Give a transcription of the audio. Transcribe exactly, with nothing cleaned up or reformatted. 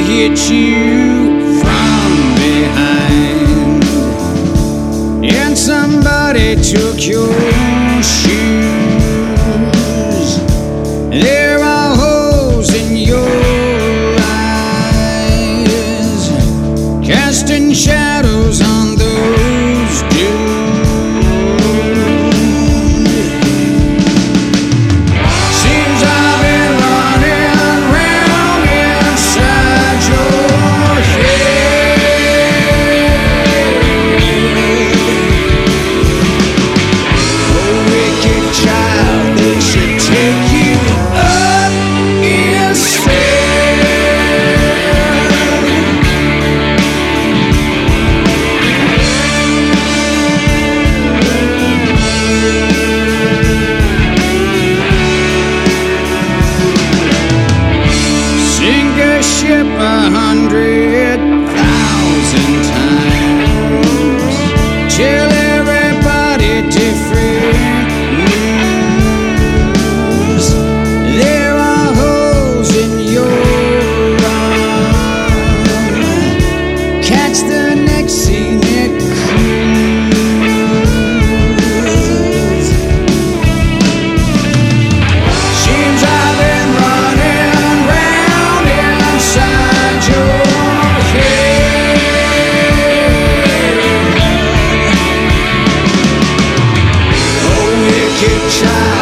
hit you from behind, and somebody took your shoes. There are holes in your eyes, casting shadows on those dunes. Seems I've been running round inside your head. Oh, wicked child, they should take you up instead. Sink a ship a hundred thousand times, tell everybody different news. There are holes in your arm, catch the next scenic cruise. Seems I've been running round inside your head. Oh, wicked child.